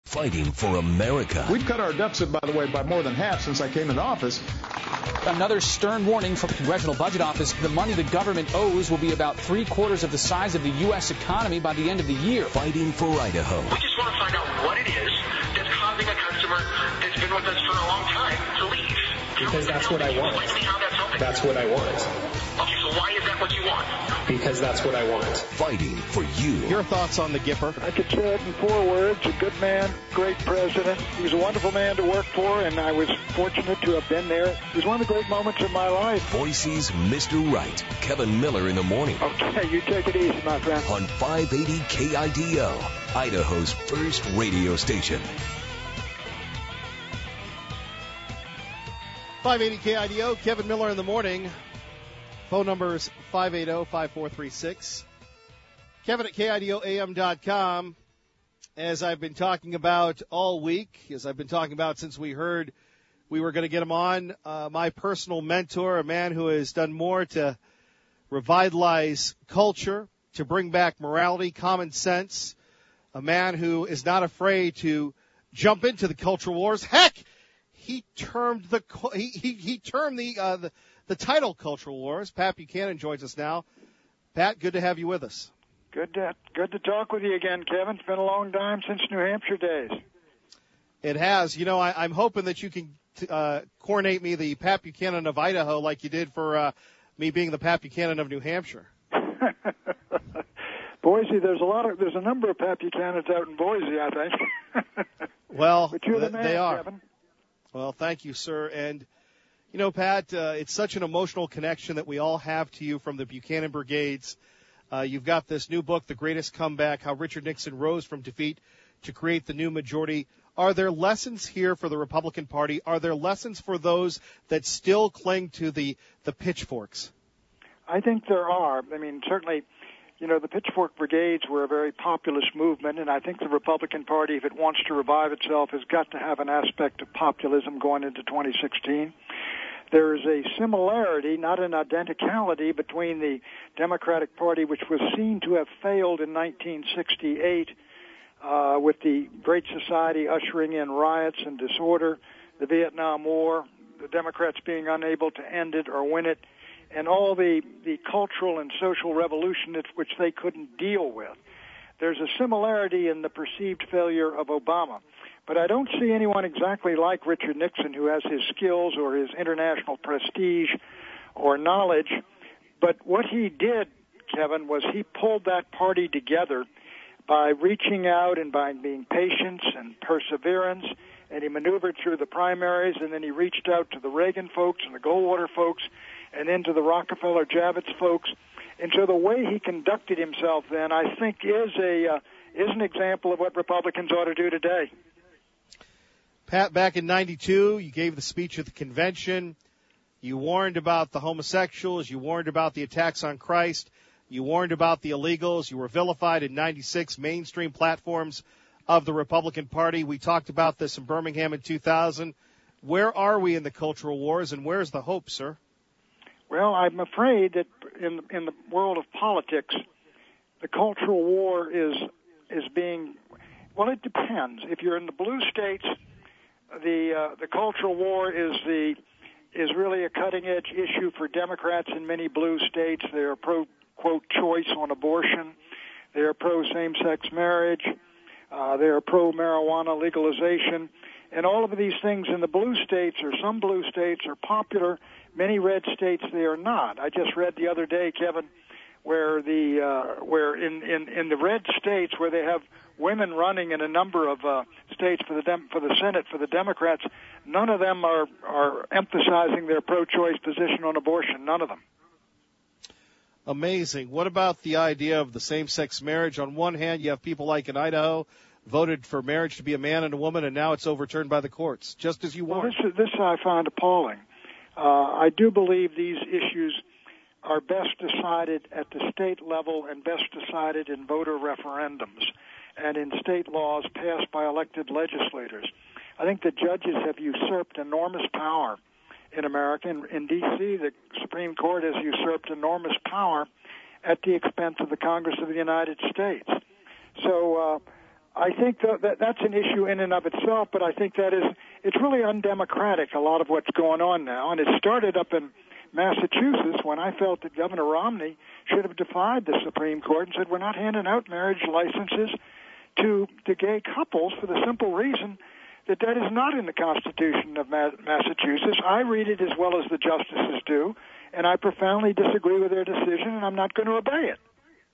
Fighting for America. We've cut our deficit, by the way, by more than half since I came into office. Another stern warning from the Congressional Budget Office. The money the government owes will be about 3/4 of the size of the U.S. economy by the end of the year. Fighting for Idaho. We just want to find out what it is that's causing a customer that's been with us for a long time to leave. Because that's what I want. Explain to me how that's helping. That's what I want. Okay, so why is that what you want? Because that's what I want. Fighting for you. Your thoughts on the Gipper? I could say it in 4 words. A good man, great president. He was a wonderful man to work for, and I was fortunate to have been there. It was one of the great moments of my life. Boise's Mr. Right. Kevin Miller in the morning. Okay, you take it easy, my friend. On 580 KIDO, Idaho's first radio station. 580 KIDO, Kevin Miller in the morning. Phone number is 580-5436. Kevin at KIDOAM.com. As I've been talking about all week, as I've been talking about since we heard we were going to get him on, my personal mentor, a man who has done more to revitalize culture, to bring back morality, common sense, a man who is not afraid to jump into the culture wars. Heck, he termed the title Cultural Wars. Pat Buchanan joins us now. Pat, good to have you with us. Good to talk with you again, Kevin. It's been a long time since New Hampshire days. It has. You know, I'm hoping that you can coordinate me the Pat Buchanan of Idaho like you did for me being the Pat Buchanan of New Hampshire. Boise, there's a number of Pat Buchanans out in Boise, I think. Well, but you're the man, they are. Kevin. Well, thank you, sir. And, you know, Pat, it's such an emotional connection that we all have to you from the Buchanan Brigades. You've got this new book, The Greatest Comeback, How Richard Nixon Rose from Defeat to Create the New Majority. Are there lessons here for the Republican Party? Are there lessons for those that still cling to the pitchforks? I think there are. I mean, certainly, you know, the Pitchfork Brigades were a very populist movement, and I think the Republican Party, if it wants to revive itself, has got to have an aspect of populism going into 2016. There is a similarity, not an identicality, between the Democratic Party, which was seen to have failed in 1968 with the Great Society ushering in riots and disorder, the Vietnam War, the Democrats being unable to end it or win it, and all the cultural and social revolution which they couldn't deal with. There's a similarity in the perceived failure of Obama. But I don't see anyone exactly like Richard Nixon who has his skills or his international prestige or knowledge. But what he did, Kevin, was he pulled that party together by reaching out and by being patient and perseverance, and he maneuvered through the primaries, and then he reached out to the Reagan folks and the Goldwater folks and then to the Rockefeller-Javits folks. And so the way he conducted himself then, I think, is an example of what Republicans ought to do today. Pat, back in 92, you gave the speech at the convention. You warned about the homosexuals. You warned about the attacks on Christ. You warned about the illegals. You were vilified in 96 mainstream platforms of the Republican Party. We talked about this in Birmingham in 2000. Where are we in the cultural wars, and where's the hope, sir? Well, I'm afraid that in the world of politics, the cultural war is being, well, it depends. If you're in the blue states, the cultural war is really a cutting edge issue for Democrats in many blue states. They are pro, quote, choice on abortion. They are pro same sex marriage. They are pro marijuana legalization. And all of these things in the blue states, or some blue states, are popular. Many red states, they are not. I just read the other day, Kevin, where in the red states where they have women running in a number of states for the Senate for the Democrats, none of them are emphasizing their pro-choice position on abortion. None of them. Amazing. What about the idea of the same-sex marriage? On one hand, you have people like in Idaho voted for marriage to be a man and a woman, and now it's overturned by the courts, just as you warned. Well, this I find appalling. I do believe these issues are best decided at the state level and best decided in voter referendums and in state laws passed by elected legislators. I think the judges have usurped enormous power in America. In D.C., the Supreme Court has usurped enormous power at the expense of the Congress of the United States. So I think that's an issue in and of itself, but I think it's really undemocratic, a lot of what's going on now. And it started up in Massachusetts when I felt that Governor Romney should have defied the Supreme Court and said, we're not handing out marriage licenses to gay couples for the simple reason that is not in the Constitution of Massachusetts. I read it as well as the justices do, and I profoundly disagree with their decision, and I'm not going to obey it.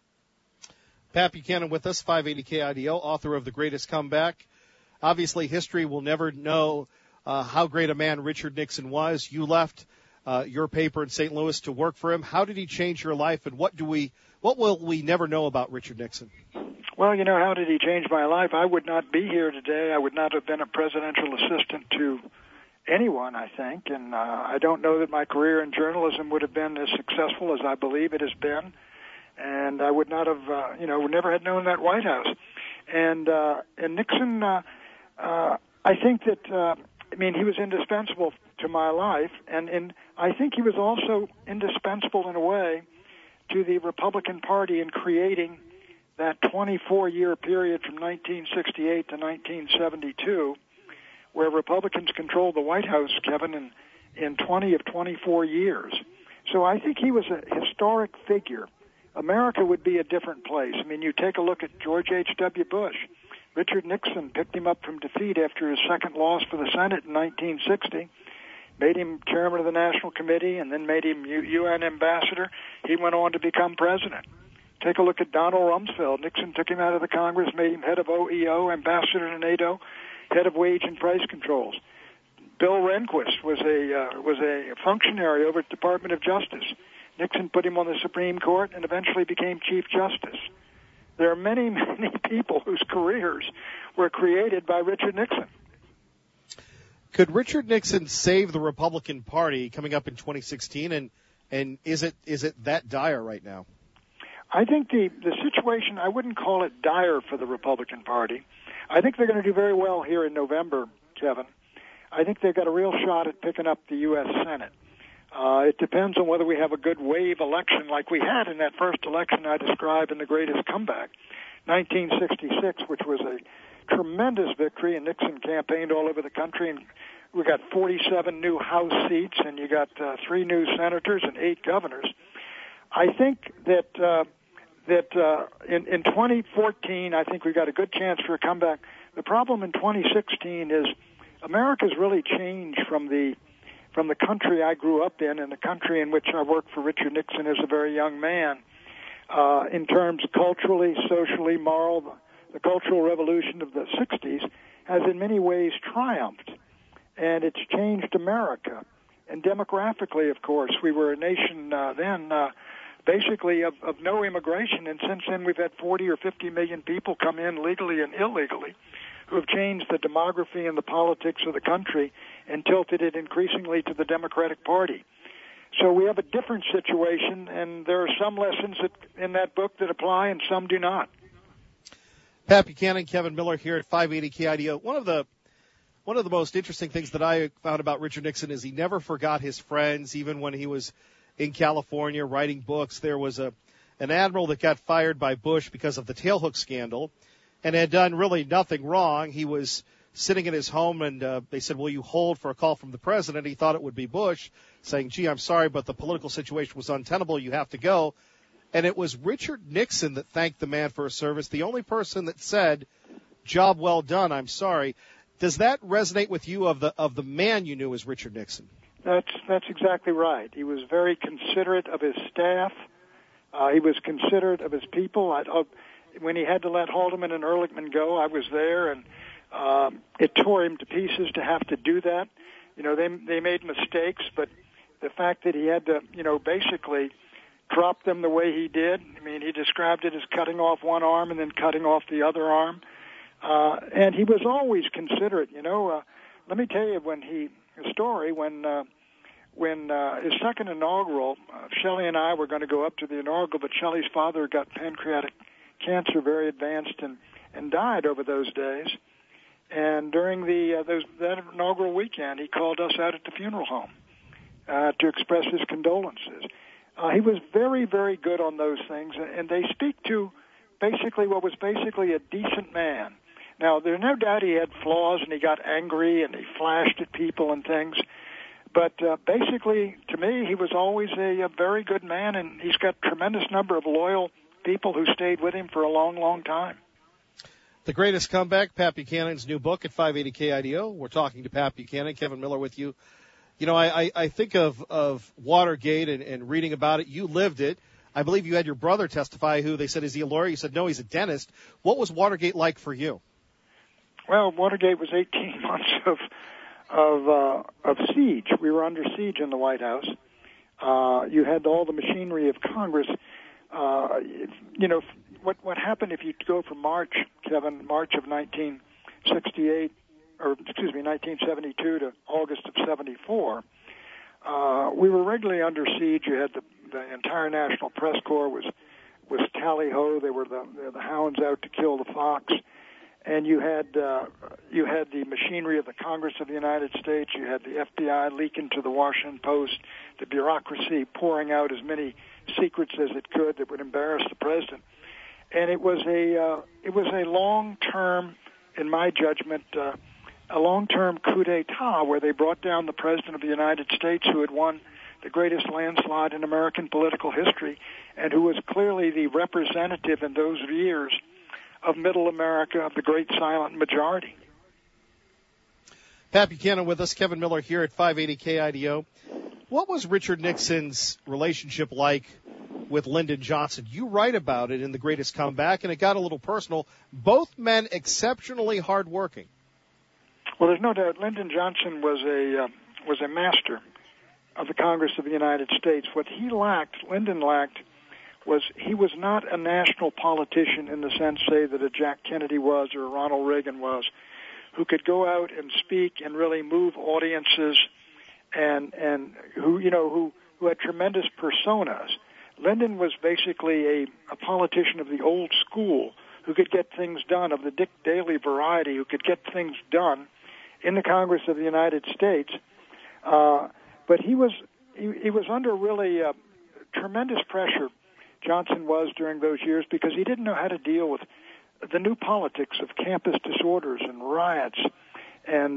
Pat Buchanan with us, 580 KIDO, author of The Greatest Comeback. Obviously, history will never know how great a man Richard Nixon was. You left your paper in St. Louis to work for him. How did he change your life, and what will we never know about Richard Nixon? Well, how did he change my life? I would not be here today. I would not have been a presidential assistant to anyone, I think, and I don't know that my career in journalism would have been as successful as I believe it has been, and I would not have, never had known that White House. And Nixon, I think that, he was indispensable to my life, and I think he was also indispensable in a way to the Republican Party in creating that 24-year period from 1968 to 1972, where Republicans controlled the White House, Kevin, in 20 of 24 years. So I think he was a historic figure. America would be a different place. You take a look at George H.W. Bush. Richard Nixon picked him up from defeat after his second loss for the Senate in 1960, made him chairman of the National Committee, and then made him UN ambassador. He went on to become president. Take a look at Donald Rumsfeld. Nixon took him out of the Congress, made him head of OEO, ambassador to NATO, head of wage and price controls. Bill Rehnquist was a functionary over at the Department of Justice. Nixon put him on the Supreme Court and eventually became Chief Justice. There are many, many people whose careers were created by Richard Nixon. Could Richard Nixon save the Republican Party coming up in 2016, and is it that dire right now? I think the situation, I wouldn't call it dire for the Republican Party. I think they're going to do very well here in November, Kevin. I think they've got a real shot at picking up the U.S. Senate. It depends on whether we have a good wave election like we had in that first election I described in The Greatest Comeback, 1966, which was a tremendous victory, and Nixon campaigned all over the country, and we got 47 new House seats, and you got 3 new senators and 8 governors. I think that in 2014, I think we got a good chance for a comeback. The problem in 2016 is America's really changed from the country I grew up in and the country in which I worked for Richard Nixon as a very young man, in terms culturally, socially, moral. The Cultural Revolution of the 60s has in many ways triumphed, and it's changed America. And demographically, of course, we were a nation then basically of no immigration, and since then we've had 40 or 50 million people come in legally and illegally who have changed the demography and the politics of the country and tilted it increasingly to the Democratic Party. So we have a different situation, and there are some lessons in that book that apply and some do not. Pat Buchanan, Kevin Miller here at 580 KIDO. One of the most interesting things that I found about Richard Nixon is he never forgot his friends, even when he was in California writing books. There was an admiral that got fired by Bush because of the tailhook scandal and had done really nothing wrong. He was sitting in his home, and they said, will you hold for a call from the president? He thought it would be Bush, saying, gee, I'm sorry, but the political situation was untenable. You have to go. And it was Richard Nixon that thanked the man for his service, the only person that said, job well done, I'm sorry. Does that resonate with you of the man you knew as Richard Nixon? That's exactly right. He was very considerate of his staff. He was considerate of his people. When he had to let Haldeman and Ehrlichman go, I was there, and it tore him to pieces to have to do that. They made mistakes, but the fact that he had to, basically drop them the way he did. He described it as cutting off one arm and then cutting off the other arm. And he was always considerate. Let me tell you when his second inaugural, Shelley and I were going to go up to the inaugural, but Shelley's father got pancreatic cancer, very advanced, and died over those days. And during that inaugural weekend, he called us out at the funeral home to express his condolences. He was very, very good on those things, and they speak to basically what was basically a decent man. Now, there's no doubt he had flaws, and he got angry, and he flashed at people and things. But basically, to me, he was always a very good man, and he's got a tremendous number of loyal people who stayed with him for a long, long time. The Greatest Comeback, Pat Buchanan's new book at 580 KIDO. We're talking to Pat Buchanan, Kevin Miller with you. You know, I think of Watergate and reading about it. You lived it. I believe you had your brother testify, who they said, is he a lawyer? You said, no, he's a dentist. What was Watergate like for you? Well, Watergate was 18 months of siege. We were under siege in the White House. You had all the machinery of Congress. You know, what happened if you go from March of 1968, or excuse me, 1972 to August of 74, we were regularly under siege. You had the entire National Press Corps was tally-ho. They were the hounds out to kill the fox. And you had the machinery of the Congress of the United States. You had the FBI leaking to the Washington Post, the bureaucracy pouring out as many secrets as it could that would embarrass the president. And it was a long-term, in my judgment, a long-term coup d'etat where they brought down the president of the United States, who had won the greatest landslide in American political history, and who was clearly the representative in those years of middle America, of the great silent majority. Pat Buchanan with us, Kevin Miller here at 580 KIDO. What was Richard Nixon's relationship like with Lyndon Johnson? You write about it in The Greatest Comeback, and it got a little personal. Both men exceptionally hardworking. Well, there's no doubt Lyndon Johnson was a master of the Congress of the United States. What Lyndon lacked, was he was not a national politician in the sense, say, that a Jack Kennedy was or a Ronald Reagan was, who could go out and speak and really move audiences, and who had tremendous personas. Lyndon was basically a politician of the old school who could get things done, of the Dick Daley variety, who could get things done in the Congress of the United States. But he was under really tremendous pressure, Johnson was, during those years, because he didn't know how to deal with the new politics of campus disorders and riots and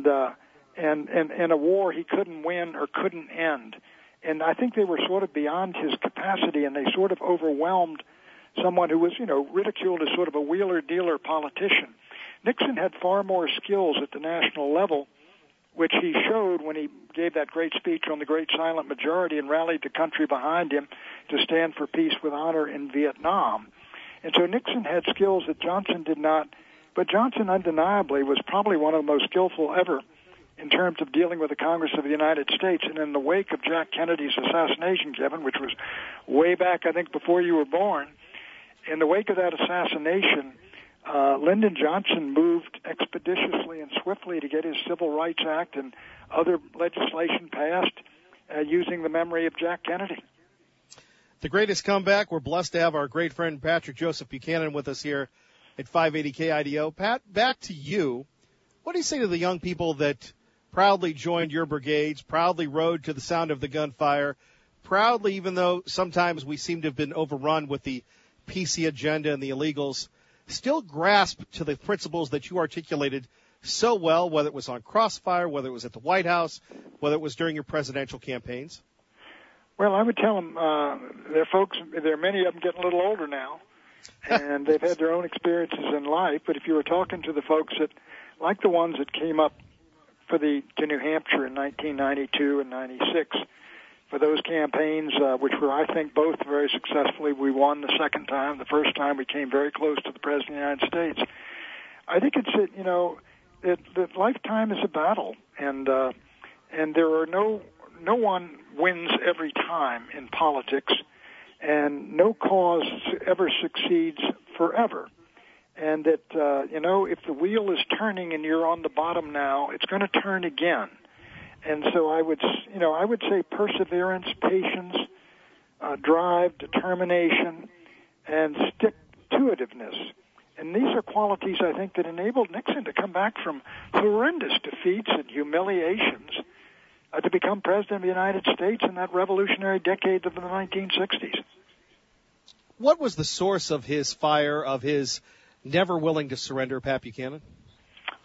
a war he couldn't win or couldn't end. And I think they were sort of beyond his capacity, and they sort of overwhelmed someone who was, ridiculed as sort of a wheeler-dealer politician. Nixon had far more skills at the national level, which he showed when he gave that great speech on the great silent majority and rallied the country behind him to stand for peace with honor in Vietnam. And so Nixon had skills that Johnson did not, but Johnson undeniably was probably one of the most skillful ever in terms of dealing with the Congress of the United States. And in the wake of Jack Kennedy's assassination, Kevin, which was way back, I think, before you were born, in the wake of that assassination, Lyndon Johnson moved expeditiously and swiftly to get his Civil Rights Act and other legislation passed using the memory of Jack Kennedy. The Greatest Comeback. We're blessed to have our great friend Patrick Joseph Buchanan with us here at 580 KIDO. Pat, back to you. What do you say to the young people that proudly joined your brigades, proudly rode to the sound of the gunfire, proudly, even though sometimes we seem to have been overrun with the PC agenda and the illegals, still grasp to the principles that you articulated so well, whether it was on Crossfire, whether it was at the White House, whether it was during your presidential campaigns? Well, I would tell them there are many of them getting a little older now, and they've had their own experiences in life. But if you were talking to the folks that, like the ones that came up to New Hampshire in 1992 and 96, for those campaigns, which were, I think, both very successfully. We won the second time. The first time we came very close to the President of the United States. I think that lifetime is a battle, and there are no one wins every time in politics, and no cause ever succeeds forever. And that, if the wheel is turning and you're on the bottom now, it's going to turn again. And so I would say perseverance, patience, drive, determination, and stick-to-itiveness. And these are qualities, I think, that enabled Nixon to come back from horrendous defeats and humiliations to become President of the United States in that revolutionary decade of the 1960s. What was the source of his fire, of his never willing to surrender, Pat Buchanan?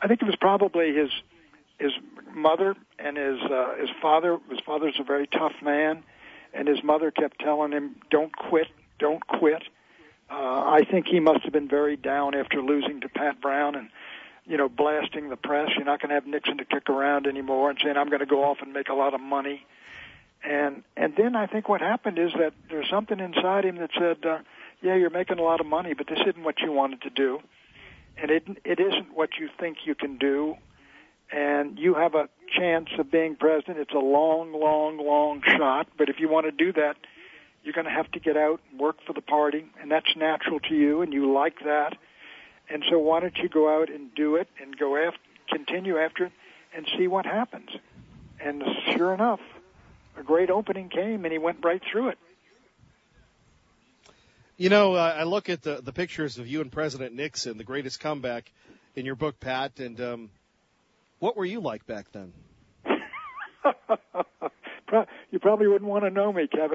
I think it was probably his mother and his father. His father's a very tough man, and his mother kept telling him, "Don't quit, don't quit." I think he must have been very down after losing to Pat Brown and, blasting the press. You're not going to have Nixon to kick around anymore, and saying, "I'm going to go off and make a lot of money." And then I think what happened is that there's something inside him that said, "Yeah, you're making a lot of money, but this isn't what you wanted to do, and it isn't what you think you can do, and you have a chance of being president. It's a long, long, long shot, but if you want to do that, you're going to have to get out and work for the party, and that's natural to you, and you like that. And so why don't you go out and do it and continue after it and see what happens?" And sure enough, a great opening came, and he went right through it. I look at the pictures of you and President Nixon, the greatest comeback, in your book, Pat, and what were you like back then? You probably wouldn't want to know me, Kevin.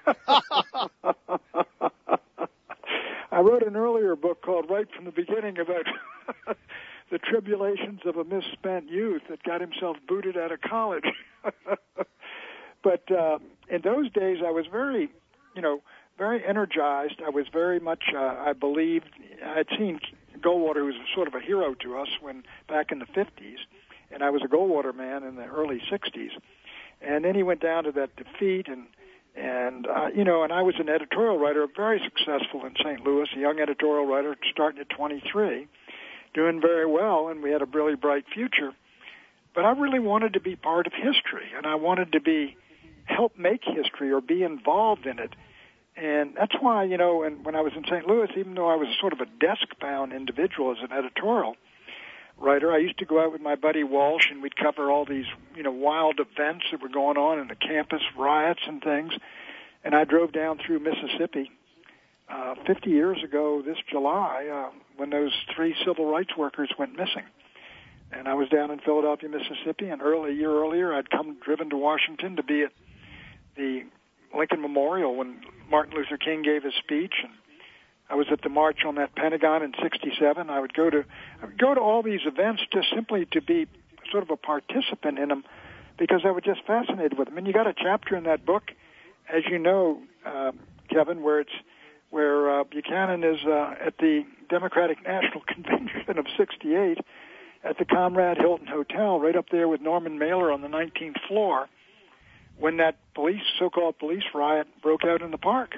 I wrote an earlier book called Right from the Beginning about the tribulations of a misspent youth that got himself booted out of college. But in those days, I was very energized. I was very much, I believed, I had seen Goldwater, who was sort of a hero to us back in the 50s, and I was a Goldwater man in the early 60s. And then he went down to that defeat, and I was an editorial writer, very successful in St. Louis, a young editorial writer starting at 23, doing very well, and we had a really bright future. But I really wanted to be part of history, and I wanted to help make history or be involved in it. And that's why, and when I was in St. Louis, even though I was sort of a desk-bound individual as an editorial writer, I used to go out with my buddy Walsh, and we'd cover all these, wild events that were going on in the campus, riots and things. And I drove down through Mississippi 50 years ago this July when those 3 civil rights workers went missing. And I was down in Philadelphia, Mississippi, and a year earlier I'd driven to Washington to be at the Lincoln Memorial when Martin Luther King gave his speech, and I was at the march on that Pentagon in '67. I would go to all these events just simply to be sort of a participant in them because I was just fascinated with them. And you got a chapter in that book, as you know, Kevin, where Buchanan is at the Democratic National Convention of '68 at the Conrad Hilton Hotel, right up there with Norman Mailer on the 19th floor, when that so-called police riot broke out in the park.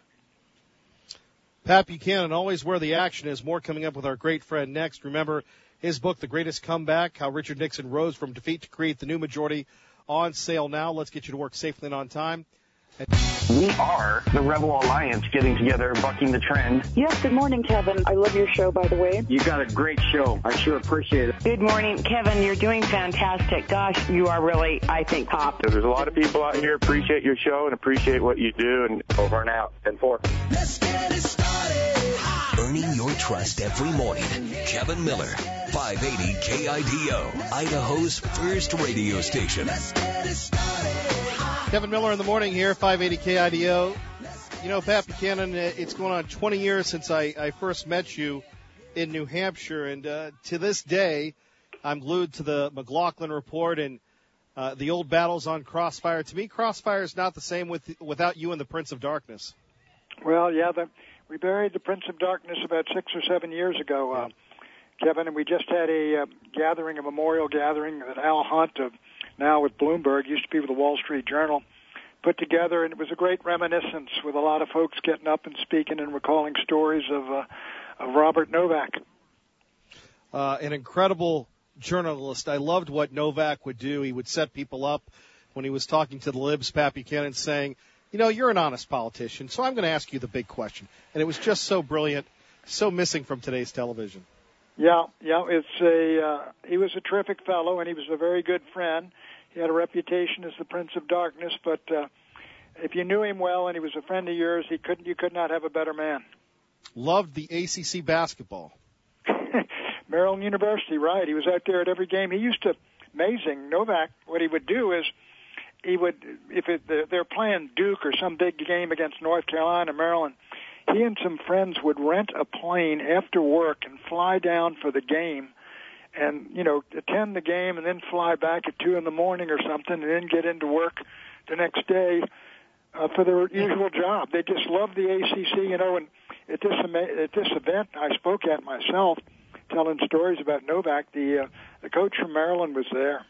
Pat Buchanan, always where the action is. More coming up with our great friend next. Remember his book, The Greatest Comeback, How Richard Nixon Rose from Defeat to Create the New Majority, on sale now. Let's get you to work safely and on time. We are the Rebel Alliance getting together, bucking the trend. Yes, good morning, Kevin. I love your show, by the way. You got a great show. I sure appreciate it. Good morning, Kevin. You're doing fantastic. Gosh, you are really, I think, top. There's a lot of people out here appreciate your show and appreciate what you do. And over and out. 10-4. Let's get it started. Earning your trust every morning. Kevin Miller, 580 KIDO, Idaho's first radio station. Let's get it started. Kevin Miller in the morning here, 580 KIDO. Pat Buchanan, it's going on 20 years since I first met you in New Hampshire, and to this day, I'm glued to the McLaughlin Report and the old battles on Crossfire. To me, Crossfire is not the same without you and the Prince of Darkness. Well, yeah, we buried the Prince of Darkness about 6 or 7 years ago, Kevin, and we just had a memorial gathering that Al Hunt, now with Bloomberg, used to be with the Wall Street Journal, put together, and it was a great reminiscence with a lot of folks getting up and speaking and recalling stories of Robert Novak. An incredible journalist. I loved what Novak would do. He would set people up when he was talking to the Libs, Pat Buchanan, saying, you're an honest politician, so I'm going to ask you the big question. And it was just so brilliant, so missing from today's television. Yeah, he was a terrific fellow, and he was a very good friend. He had a reputation as the Prince of Darkness, but if you knew him well and he was a friend of yours, you could not have a better man. Loved the ACC basketball. Maryland University, right. He was out there at every game. He used to, amazing, Novak, what he would do is they're playing Duke or some big game against North Carolina, Maryland, he and some friends would rent a plane after work and fly down for the game and, attend the game and then fly back at 2 in the morning or something and then get into work the next day for their usual job. They just love the ACC, and at this event I spoke at myself, telling stories about Novak. The coach from Maryland was there.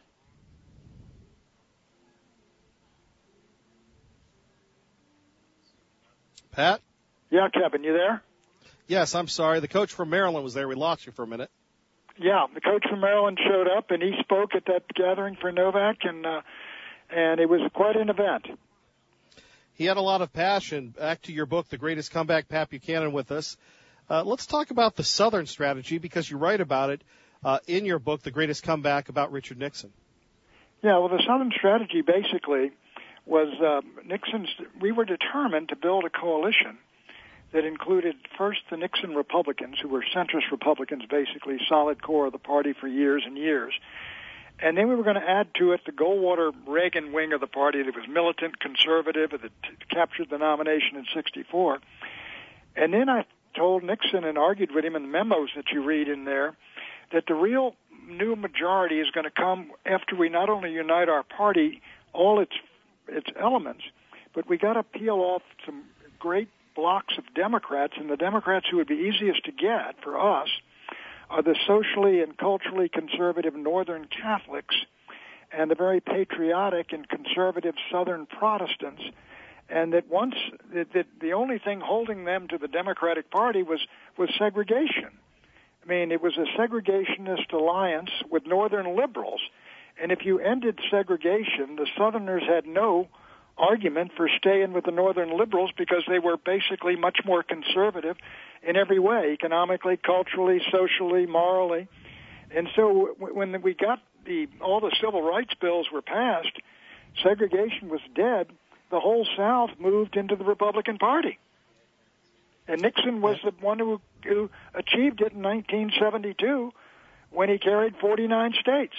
Pat? Yeah, Kevin, you there? Yes, I'm sorry. The coach from Maryland was there. We lost you for a minute. Yeah, the coach from Maryland showed up, and he spoke at that gathering for Novak, and it was quite an event. He had a lot of passion. Back to your book, The Greatest Comeback, Pat Buchanan with us. Let's talk about the Southern strategy, because you write about it in your book, The Greatest Comeback, about Richard Nixon. Yeah, well, the Southern strategy basically was we were determined to build a coalition that included first the Nixon Republicans, who were centrist Republicans, basically solid core of the party for years and years. And then we were going to add to it the Goldwater-Reagan wing of the party that was militant, conservative, that captured the nomination in '64. And then I told Nixon and argued with him in the memos that you read in there that the real new majority is going to come after we not only unite our party, all its elements, but we got to peel off some great blocks of Democrats, and the Democrats who would be easiest to get for us are the socially and culturally conservative Northern Catholics and the very patriotic and conservative Southern Protestants, and that the only thing holding them to the Democratic Party was segregation. I mean, it was a segregationist alliance with Northern liberals, and if you ended segregation, the Southerners had no argument for staying with the Northern liberals because they were basically much more conservative in every way, economically, culturally, socially, morally. And so when we got all the civil rights bills were passed, segregation was dead, the whole South moved into the Republican Party. And Nixon was the one who achieved it in 1972 when he carried 49 states.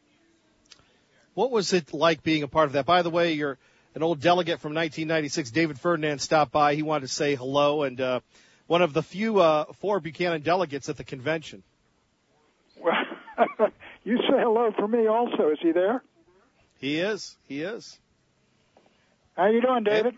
What was it like being a part of that? By the way, you're an old delegate from 1996, David Ferdinand, stopped by. He wanted to say hello, and one of the few 4 Buchanan delegates at the convention. Well, you say hello for me also. Is he there? He is. He is. How you doing, David?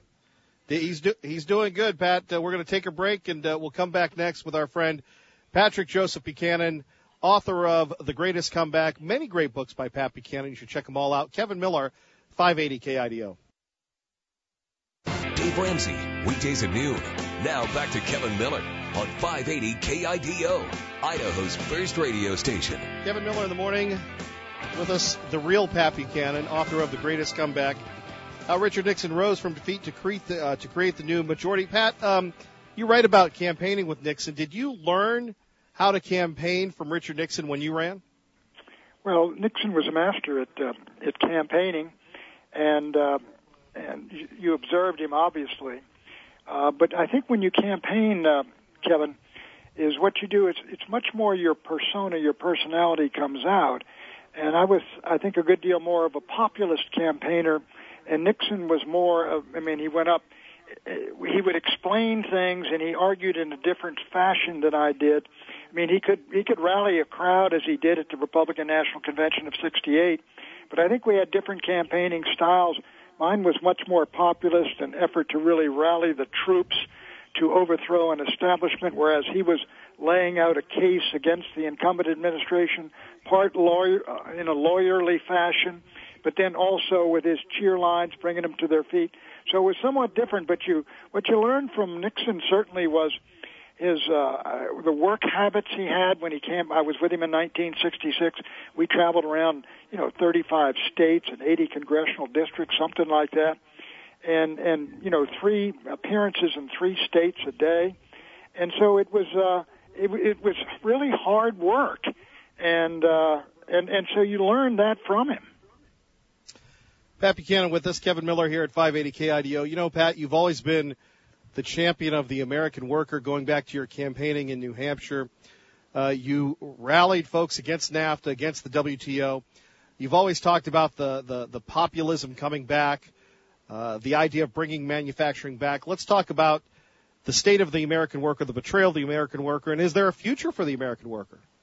He's doing good, Pat. We're going to take a break, and we'll come back next with our friend Patrick Joseph Buchanan, author of The Greatest Comeback. Many great books by Pat Buchanan. You should check them all out. Kevin Miller, 580 KIDO. Dave Ramsey, weekdays at noon. Now back to Kevin Miller on 580 KIDO, Idaho's first radio station. Kevin Miller in the morning with us, the real Pat Buchanan, author of The Greatest Comeback. How Richard Nixon rose from defeat to create the new majority. Pat, you write about campaigning with Nixon. Did you learn how to campaign from Richard Nixon when you ran? Well, Nixon was a master at campaigning, and you observed him, obviously. But I think when you campaign, Kevin, is what you do, it's much more your persona, your personality comes out. And I think, a good deal more of a populist campaigner, and Nixon was more of, he went up, he would explain things, and he argued in a different fashion than I did. He could rally a crowd as he did at the Republican National Convention of '68, but I think we had different campaigning styles. Mine was much more populist, an effort to really rally the troops to overthrow an establishment, whereas he was laying out a case against the incumbent administration, part lawyer, in a lawyerly fashion, but then also with his cheer lines, bringing them to their feet. So it was somewhat different, but what you learned from Nixon certainly was his the work habits he had when he came. I was with him in 1966. We traveled around, 35 states and 80 congressional districts, something like that, and 3 appearances in 3 states a day, and so it was really hard work, and so you learned that from him. Pat Buchanan with us, Kevin Miller here at 580 KIDO. Pat, you've always been the champion of the American worker, going back to your campaigning in New Hampshire. You rallied folks against NAFTA, against the WTO. You've always talked about the populism coming back, the idea of bringing manufacturing back. Let's talk about the state of the American worker, the betrayal of the American worker, and is there a future for the American worker?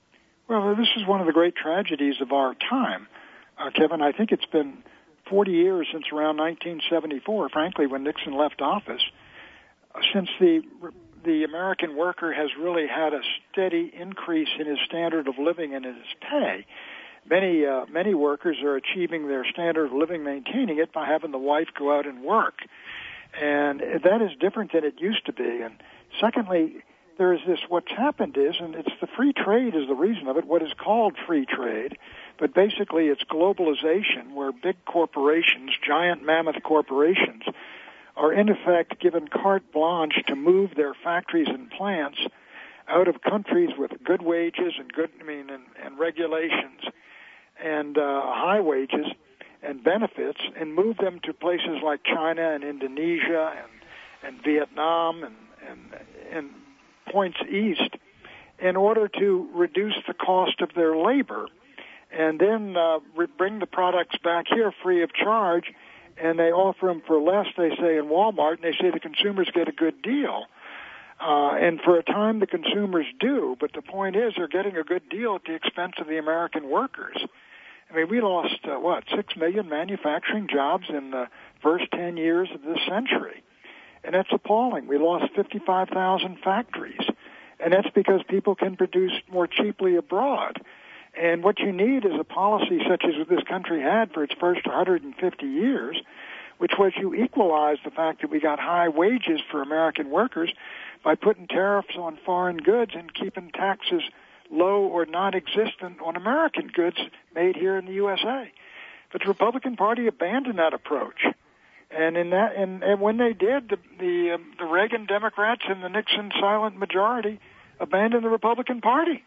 Well, this is one of the great tragedies of our time, Kevin. I think it's been 40 years since around 1974, frankly, when Nixon left office, since the American worker has really had a steady increase in his standard of living and in his pay. Many workers are achieving their standard of living, maintaining it by having the wife go out and work. And that is different than it used to be. And secondly, there is this, what's happened is, and it's the free trade is the reason of it, what is called free trade, but basically it's globalization where big corporations, giant mammoth corporations, are in effect given carte blanche to move their factories and plants out of countries with good wages and regulations and high wages and benefits, and move them to places like China and Indonesia and Vietnam and points east in order to reduce the cost of their labor, and then bring the products back here free of charge, and they offer them for less, they say, in Walmart, and they say the consumers get a good deal. And for a time the consumers do, but the point is they're getting a good deal at the expense of the American workers. I mean, we lost, 6 million manufacturing jobs in the first 10 years of this century. And that's appalling. We lost 55,000 factories. And that's because people can produce more cheaply abroad. And what you need is a policy such as this country had for its first 150 years, which was you equalize the fact that we got high wages for American workers by putting tariffs on foreign goods and keeping taxes low or non-existent on American goods made here in the USA. But the Republican Party abandoned that approach. And and when they did, the Reagan Democrats and the Nixon silent majority abandoned the Republican Party.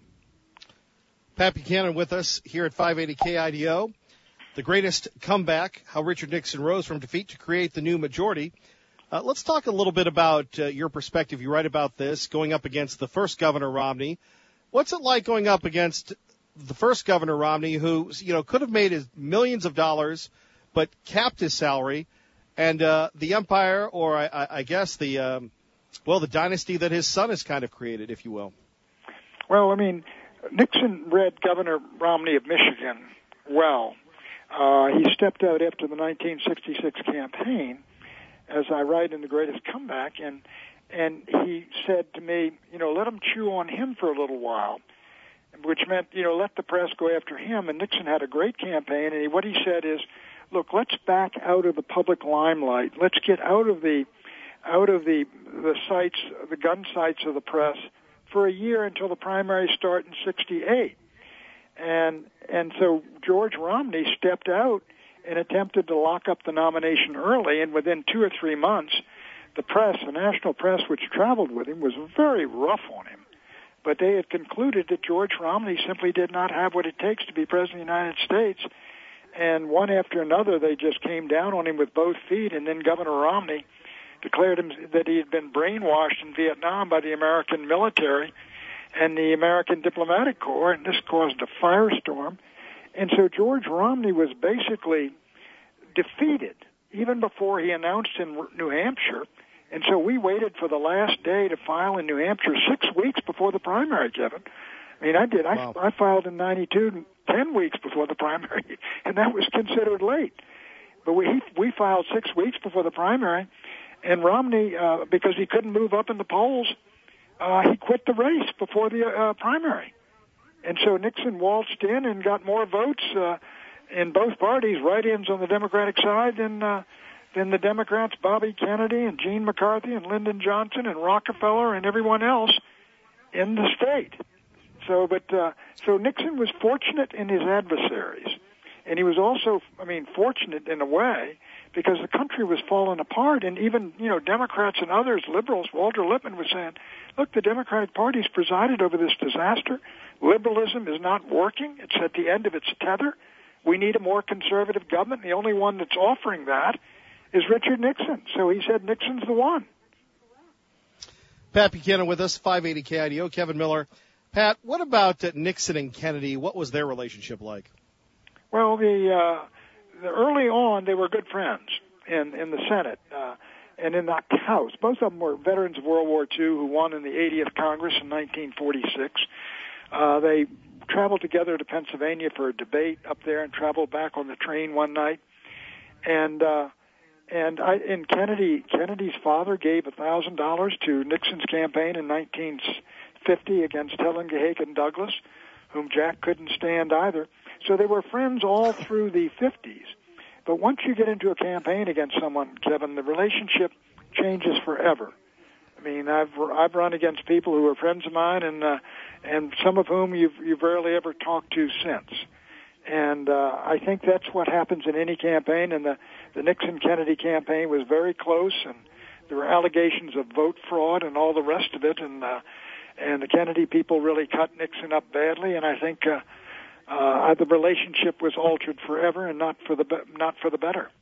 Pat Buchanan with us here at 580 KIDO. The greatest comeback, how Richard Nixon rose from defeat to create the new majority. Let's talk a little bit about your perspective. You write about this, going up against the first Governor Romney. What's it like going up against the first Governor Romney, who could have made his millions of dollars, but capped his salary, and the empire, or I guess the dynasty that his son has kind of created, if you will? Well, I mean, Nixon read Governor Romney of Michigan well. He stepped out after the 1966 campaign, as I write in The Greatest Comeback, and he said to me, let him chew on him for a little while, which meant, let the press go after him. And Nixon had a great campaign, and what he said is, look, let's back out of the public limelight. Let's get out of the sites, the gun sites of the press for a year until the primaries start in '68. And so George Romney stepped out and attempted to lock up the nomination early, and within 2 or 3 months, the press, the national press, which traveled with him, was very rough on him. But they had concluded that George Romney simply did not have what it takes to be president of the United States. And one after another, they just came down on him with both feet. And then Governor Romney declared him that he had been brainwashed in Vietnam by the American military and the American diplomatic corps, and this caused a firestorm. And so George Romney was basically defeated even before he announced in New Hampshire. And so we waited for the last day to file in New Hampshire 6 weeks before the primary, Kevin. I mean, I did. Wow. I filed in 92, 10 weeks before the primary, and that was considered late. But we filed 6 weeks before the primary, and Romney, because he couldn't move up in the polls, he quit the race before the primary. And so Nixon waltzed in and got more votes in both parties, write-ins on the Democratic side than the Democrats, Bobby Kennedy and Gene McCarthy and Lyndon Johnson and Rockefeller and everyone else in the state. So Nixon was fortunate in his adversaries. And he was also, fortunate in a way because the country was falling apart. And even, Democrats and others, liberals, Walter Lippmann was saying, look, the Democratic Party's presided over this disaster. Liberalism is not working. It's at the end of its tether. We need a more conservative government. The only one that's offering that is Richard Nixon. So he said Nixon's the one. Pat Buchanan with us, 580 KIDO. Kevin Miller. Pat, what about Nixon and Kennedy? What was their relationship like? Well, the early on, they were good friends in the Senate and in the House. Both of them were veterans of World War II who won in the 80th Congress in 1946. They traveled together to Pennsylvania for a debate up there, and traveled back on the train one night. And Kennedy's father gave $1,000 to Nixon's campaign in 1950 against Helen Gahagan Douglas, whom Jack couldn't stand either. So they were friends all through the 50s. But once you get into a campaign against someone, Kevin, the relationship changes forever. I mean, I've run against people who are friends of mine, and some of whom you've rarely ever talked to since. And I think that's what happens in any campaign. And the Nixon-Kennedy campaign was very close, and there were allegations of vote fraud and all the rest of it. And the Kennedy people really cut Nixon up badly. And I think the relationship was altered forever, and not for the better.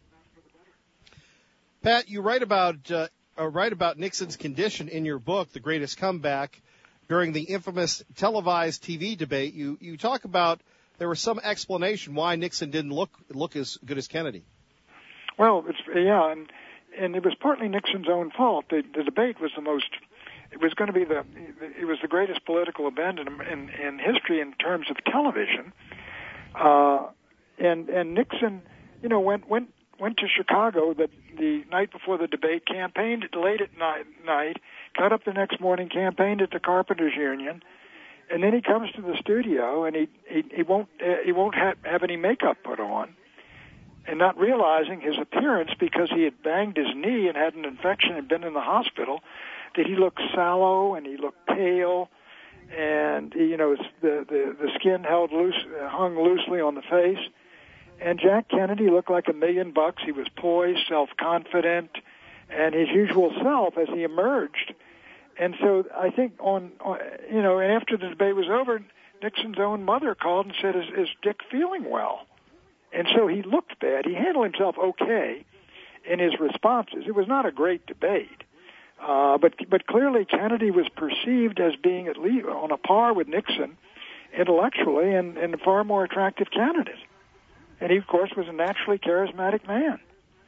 Pat, you write about Nixon's condition in your book, The Greatest Comeback. During the infamous televised TV debate, you talk about there was some explanation why Nixon didn't look as good as Kennedy. Well, and it was partly Nixon's own fault. The debate was it was going to be it was the greatest political event in history in terms of television. And Nixon, went to Chicago the night before the debate, campaigned late at night, got up the next morning, campaigned at the Carpenters Union, and then he comes to the studio and he won't have any makeup put on, and not realizing his appearance because he had banged his knee and had an infection and been in the hospital, that he looked sallow and he looked pale, and the skin hung loosely on the face. And Jack Kennedy looked like $1 million. He was poised, self-confident, and his usual self as he emerged. And so I think and after the debate was over, Nixon's own mother called and said, "Is Dick feeling well?" And so he looked bad. He handled himself okay in his responses. It was not a great debate, but clearly Kennedy was perceived as being at least on a par with Nixon intellectually, and a far more attractive candidate. And he, of course, was a naturally charismatic man.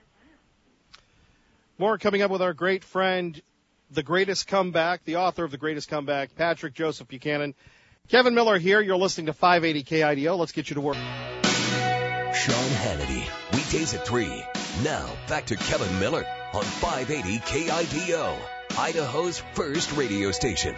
More coming up with our great friend, The Greatest Comeback, the author of The Greatest Comeback, Patrick Joseph Buchanan. Kevin Miller here. You're listening to 580 KIDO. Let's get you to work. Sean Hannity, weekdays at 3. Now, back to Kevin Miller on 580 KIDO, Idaho's first radio station.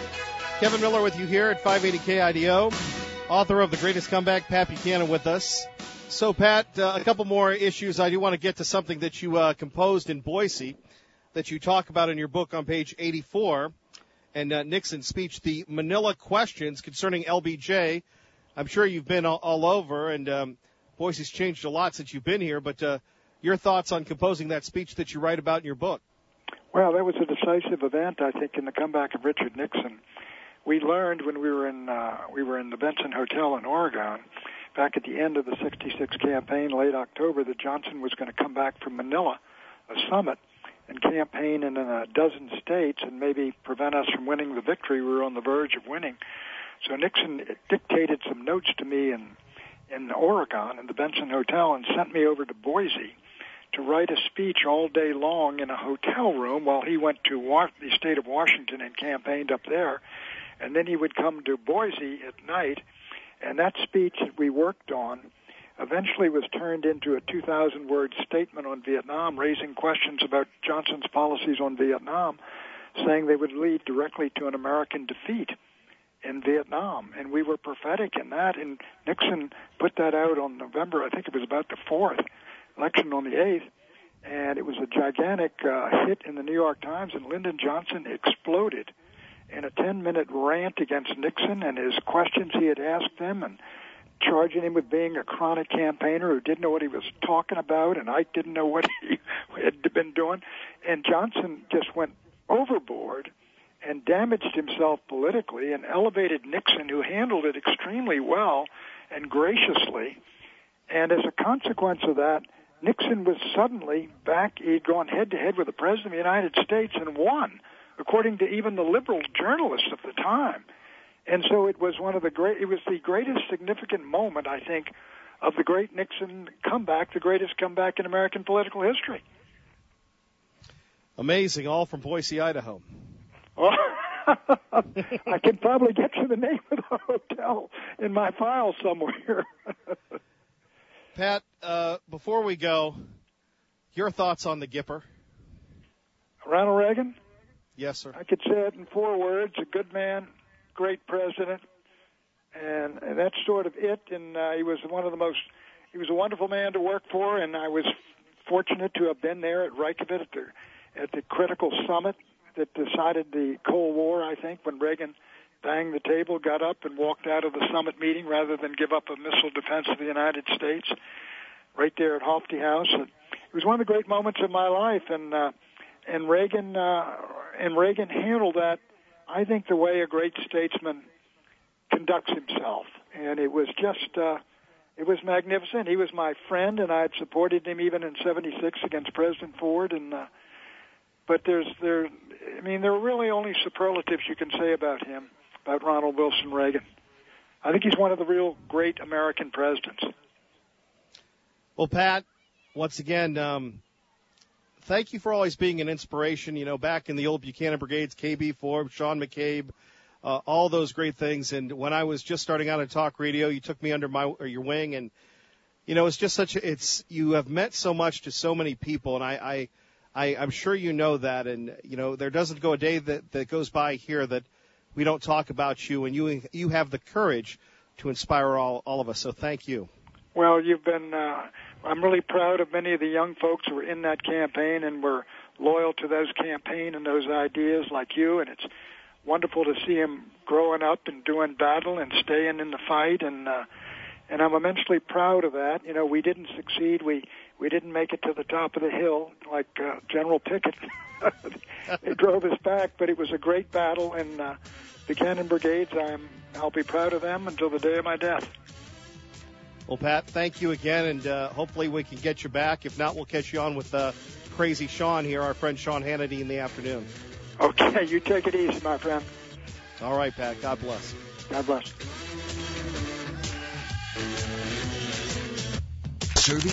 Kevin Miller with you here at 580 KIDO, author of The Greatest Comeback, Pat Buchanan with us. So, Pat, a couple more issues. I do want to get to something that you composed in Boise that you talk about in your book on page 84, and Nixon's speech, the Manila questions concerning LBJ. I'm sure you've been all over, and Boise's changed a lot since you've been here, but your thoughts on composing that speech that you write about in your book. Well, that was a decisive event, I think, in the comeback of Richard Nixon. We learned when we were in the Benson Hotel in Oregon, back at the end of the 66 campaign, late October, that Johnson was going to come back from Manila, a summit, and campaign in a dozen states and maybe prevent us from winning the victory we were on the verge of winning. So Nixon dictated some notes to me in Oregon, in the Benson Hotel, and sent me over to Boise to write a speech all day long in a hotel room while he went to the state of Washington and campaigned up there. And then he would come to Boise at night. And that speech that we worked on eventually was turned into a 2,000-word statement on Vietnam, raising questions about Johnson's policies on Vietnam, saying they would lead directly to an American defeat in Vietnam. And we were prophetic in that. And Nixon put that out on November, I think it was about the 4th, election on the 8th. And it was a gigantic hit in the New York Times, and Lyndon Johnson exploded in a 10-minute rant against Nixon and his questions he had asked him, and charging him with being a chronic campaigner who didn't know what he was talking about, and Ike didn't know what he had been doing. And Johnson just went overboard and damaged himself politically and elevated Nixon, who handled it extremely well and graciously. And as a consequence of that, Nixon was suddenly back. He'd gone head-to-head with the President of the United States and won, according to even the liberal journalists of the time. And so it was it was the greatest significant moment, I think, of the great Nixon comeback, the greatest comeback in American political history. Amazing, all from Boise, Idaho. Well, I can probably get you the name of the hotel in my file somewhere. Pat, before we go, your thoughts on the Gipper? Ronald Reagan? Yes, sir. I could say it in 4 words: a good man, great president, and that's sort of it. And he was he was a wonderful man to work for, and I was fortunate to have been there at Reykjavik at the critical summit that decided the Cold War, I think, when Reagan banged the table, got up, and walked out of the summit meeting rather than give up a missile defense of the United States, right there at Hofty House. And it was one of the great moments of my life, and Reagan handled that, I think, the way a great statesman conducts himself. And it was just, it was magnificent. He was my friend, and I had supported him even in '76 against President Ford. And but there are really only superlatives you can say about him, about Ronald Wilson Reagan. I think he's one of the real great American presidents. Well, Pat, once again, thank you for always being an inspiration. You know, back in the old Buchanan Brigades, KB Forbes, Sean McCabe, all those great things. And when I was just starting out on talk radio, you took me under your wing, and you know, it's just you have meant so much to so many people, and I'm sure you know that. And you know, there doesn't go a day that goes by here that we don't talk about you, and you have the courage to inspire all of us. So thank you. Well, you've been. I'm really proud of many of the young folks who were in that campaign and were loyal to those campaign and those ideas, like you. And it's wonderful to see them growing up and doing battle and staying in the fight. And I'm immensely proud of that. You know, we didn't succeed. We didn't make it to the top of the hill like General Pickett. They drove us back, but it was a great battle. And Buchanan Brigades, I'll be proud of them until the day of my death. Well, Pat, thank you again, and hopefully we can get you back. If not, we'll catch you on with Crazy Sean here, our friend Sean Hannity, in the afternoon. Okay, you take it easy, my friend. All right, Pat. God bless. God bless. Serving